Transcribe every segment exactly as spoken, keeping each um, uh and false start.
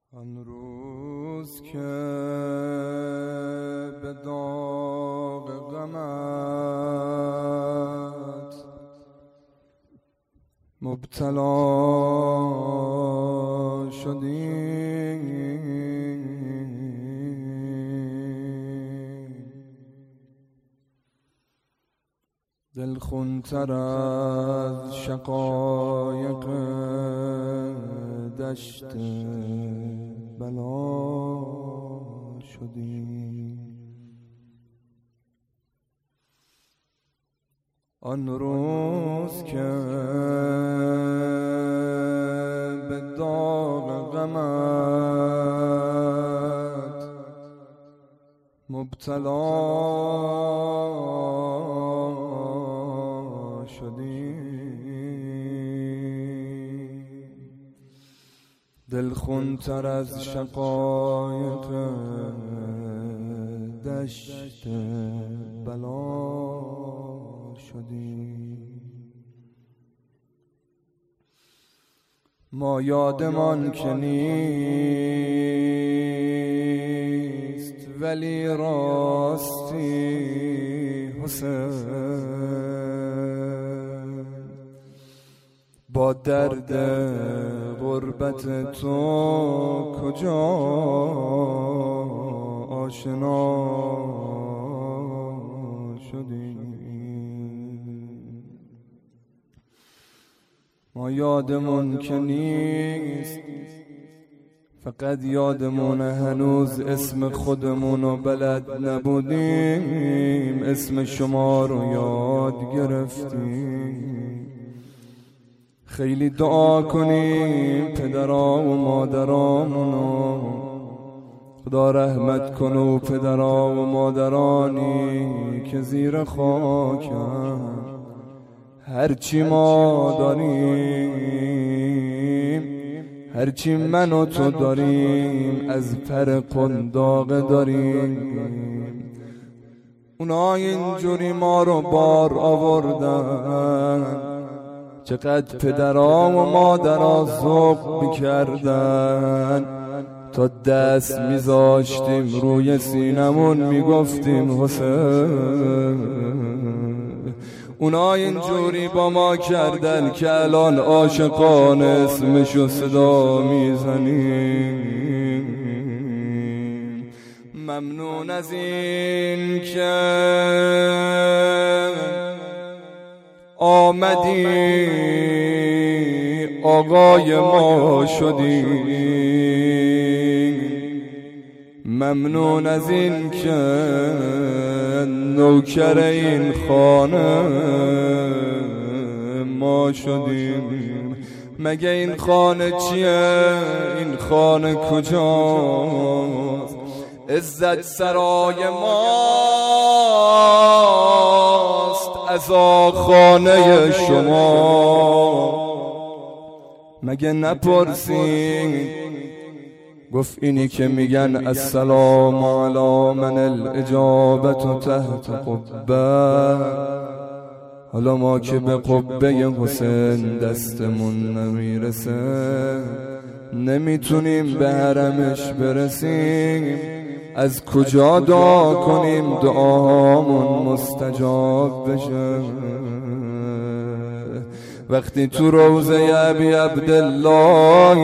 آن روز که به داغ غمت مبتلا شدی، دلخونتر از شقایق دشت بلا شدی. آن روز که به داغ غمت مبتلا شدی، دلخونتر از شقایق دشت بلا شدی. ما یادمان که نیست ولی راستی حسین با درد غربت تو کجا آشنا شدی. ما یادمون که نیست، فقط یادمون هنوز اسم خودمونو بلد نبودیم، اسم شما رو یاد گرفتیم. خیلی دعا کنیم پدرها و مادرامونو، خدا رحمت کنه و پدرها و مادرانی که زیر خاکن. هرچی ما داریم، هرچی من و تو داریم، از پر قنداق داریم. اونا اینجوری ما رو بار آوردن، چقدر پدرها و مادرها ذوق میکردن، تا دست میذاشتیم روی سینمون میگفتیم حسین. اونا اینجوری با ما کردن که الان عاشقان اسمشو صدا میزنیم. ممنون از این که آمدی آقای ما شدی، ممنون از این که نوکر این خانه ما شدیم. مگه این خانه چیه؟ این خانه کجاست؟ عزت سرای ماست از خانه شما. مگه نپرسید؟ گفت اینی که میگن السلام علی من الاجابت تحت قبه. حالا ما که به قبه حسین دستمون نمیرسه، نمیتونیم به حرمش برسیم، از کجا دعا کنیم دعامون مستجاب بشه؟ وقتی تو روضه ابی عبدالله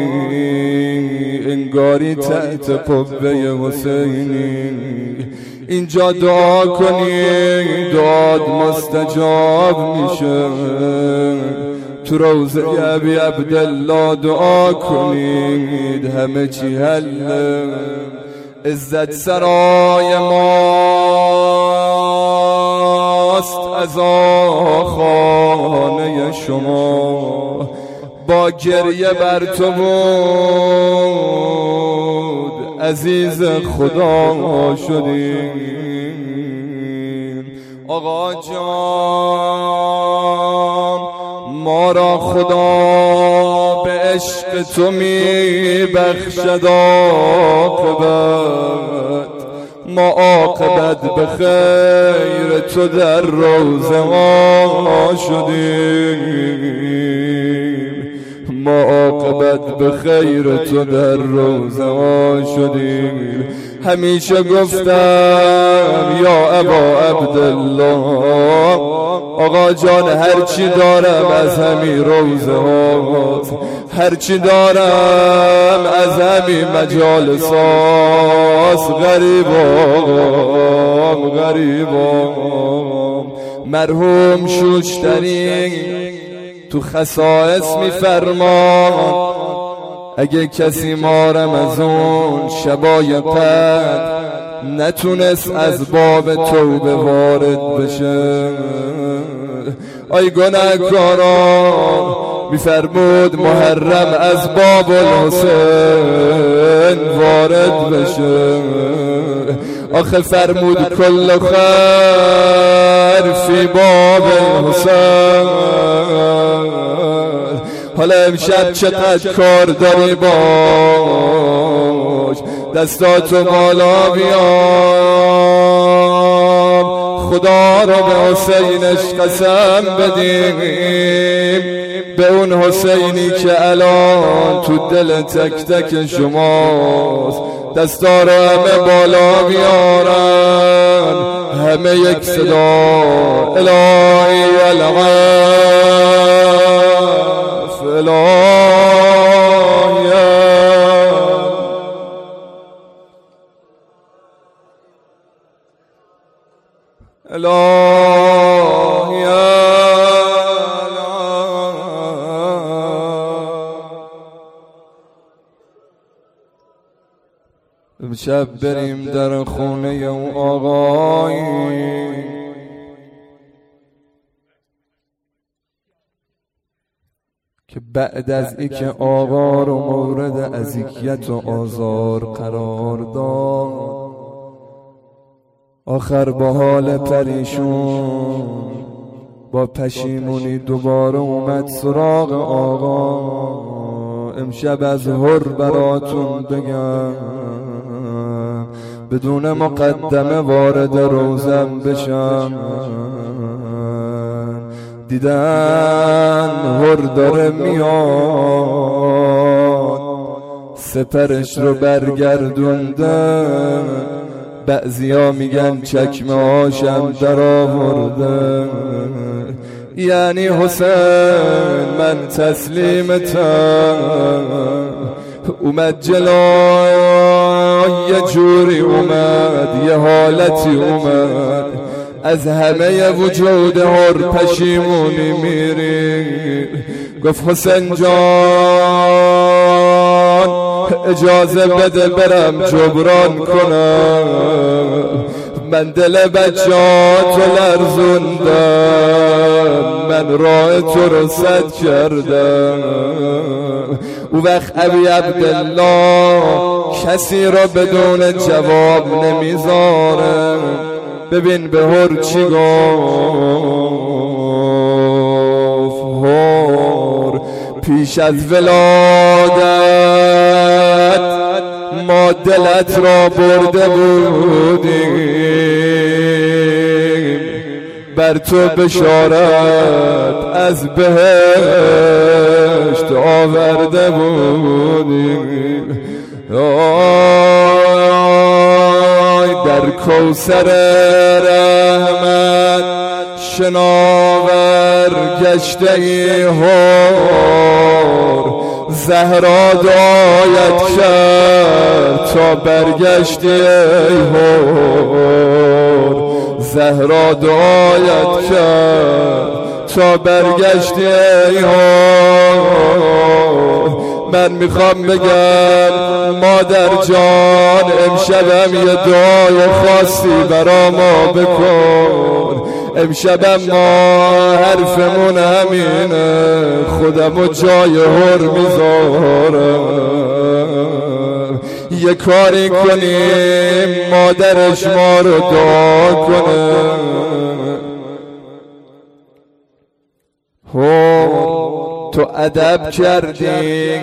انگاری تحت قبه حسینی، اینجا دعا کنی دعاد مستجاب میشه. تو روضه ابی عبدالله دعا کنید همه چی حله. عزت سرای ماست از خانه شما. با گریه بر تو بود عزیز خدا شدیم. آقا جان ما را خدا به عشق تو می بخشد عاقبت، ما عاقبت به خیر تو در روضه ما شدیم. ما عاقبت به خیر تو در روزه ها شدیم. همیشه گفتم یا ابا عبدالله، آقا جان هرچی دارم از همین روزه هاست، هرچی دارم از همین مجالس هاست. غریبام غریبام مرحوم شوشتری تو خصائص میفرمان اگه کسی ما رمضان شبای قدر نتونست از باب توبه وارد بشه، آی گناهکاران میفرمود محرم از باب الحسین وارد بشه. آخه فرمود کل خیر فی باب الحسین. حالا امشب چقدر کار داری باش، دستاتو بالا بیار، خدا را به حسینش قسم بدیم، به اون حسینی که الان تو دل تک تک شماست. دستا را همه بالا بیارن، همه یک صدا الهی الغف الهی الهی امشب بریم در خونه اون آقایی که بعد از ای که آقا رو مورد اذیت و آزار قرار داد، آخر با حال پریشون با پشیمونی دوباره اومد سراغ آقا. امشب از هر براتون بگم بدون مقدمه وارد روزم بشم. دیدن هر داره میاد، سپرش رو برگردونده، بعضیا میگن چکمه هاشم در آورده. یعنی حسین من تسلیمتم، اومد جلوی یه جوری اومد، یه حالتی اومد، از همه وجود هر پشیمونی میری. گفت حسین جان اجازه بده برم جبران کنم، من دل بچه‌هاتو لرزوندم، من راه تو رو سد کردم. او وقت ابی عبدالله کسی را بدون جواب نمیذاره. ببین به هر چی گفت، هر پیش از ولادت ما دلت را برده بودیم، بر تو بشارت از بهشت آورده بودیم. آی در کوثر رحمت شناور گشته ای هر، زهرا دعایت کرد تا برگشتی ای هر، زهرا دعایت کرد تا برگشتی ای هر. من میخوام بگم مادر جان امشبم یه دعای خاصی برا ما بکن. امشبم ما حرفمون همینه، خودمو جای هر میذارم، یه کاری کنیم مادرش ما رو دعا کنه. هر تو ادب کردی،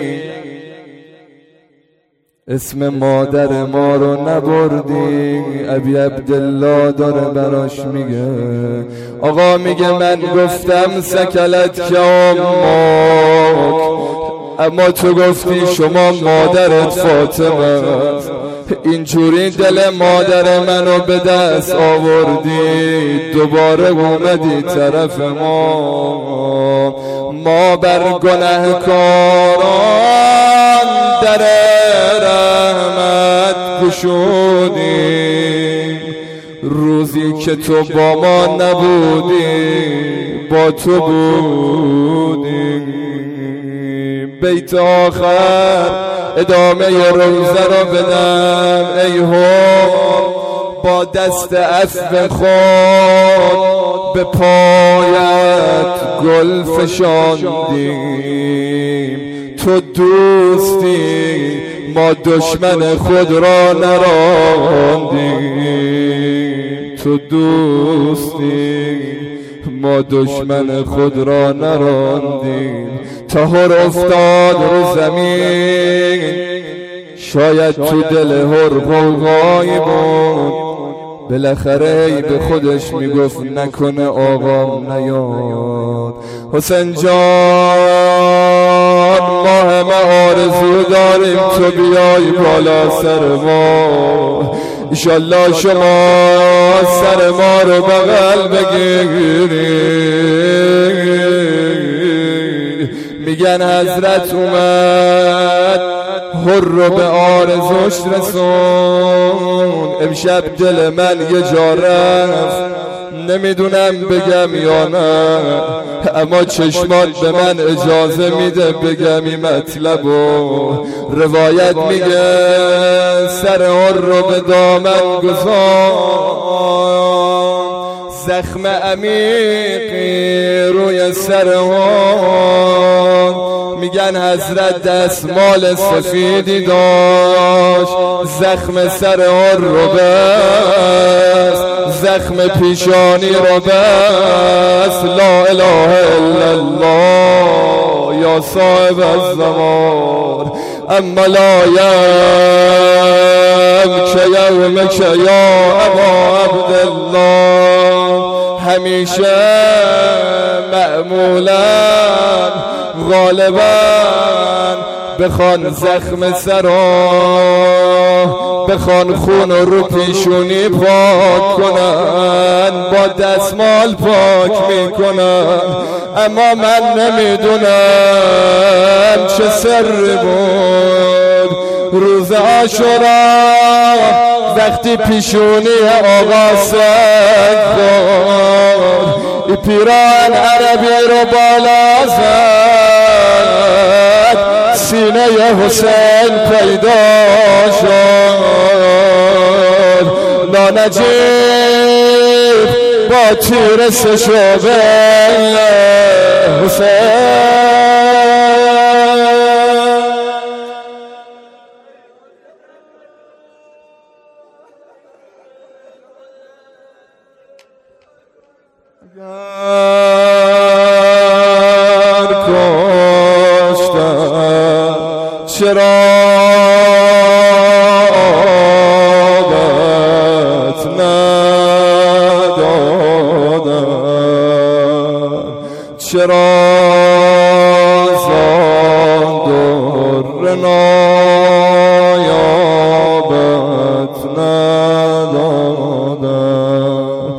اسم مادر ما رو نبردی. ابی عبدالله داره براش میگه، آقا میگه من گفتم سکلت که امک، اما تو گفتی شما مادرت فاطمه است، اینجوری دل مادر منو به دست آوردی، دوباره اومدی طرف ما. ما بر گنهکاران در رحمت گشودیم، روزی که تو با ما نبودی با تو بودیم. بیت آخر ادامه روزه را بدم. ای هم با دست عفو خود به پایت گل فشاندیم، تو دوستی ما دشمن خود را نراندیم، تو دوستی ما دشمن خود را نراندیم. تهر افتاد رو زمین، شاید تو دل هر غوغایی بود، بالاخره به خودش میگفت نکنه آقام نیاد. حسین جان ما همه آرزو داریم تو بیای بالا سر ما، ایشالله شما سر ما رو بغل بگیری. میگن حضرت اومد هر رو به آرزوش رسون، امشب دل من یه جا رفت نمیدونم بگم یا نه، اما چشمات به من اجازه میده بگم این مطلب و روایت میگه سر هر رو به دامن گذار، زخم عمیقی روی سر هر، میگن حضرت دستمال سفیدی داشت، زخم سر هر رو بست، زخم پیشانی رو بست. لا اله الا الله یا صاحب الزمان، اما لا یبک یومک یا ابا عبدالله. همیشه معمولا غالبا بخوان زخم سرا، بخوان خون رو پیشونی پاک کنن، با دستمال پاک میکنن، اما من نمیدونم چه سر بود روز عاشورا وقتی پیشونی آقا سنگ بود، ای پیران عربی رو بالا زد، سینه حسین پیدا شد. نانجیب با تیر سشوبه حسین، اگر کشتم چرا آبت ندادم، چرا زان در نایابت ندادم.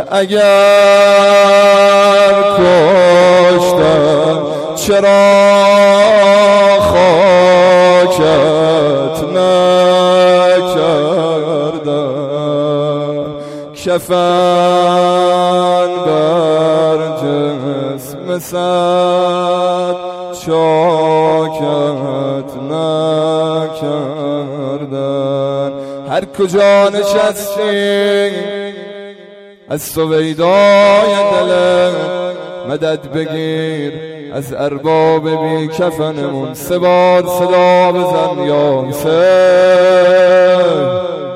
اگر کشتم چرا خاکت نکردم، کفن بر جسم صد چاکت نکردن. هر کجا نشستی از سویدای دلم مدد بگیر، از ارباب بی کفنمون سه بار صدا بزن یا حسین.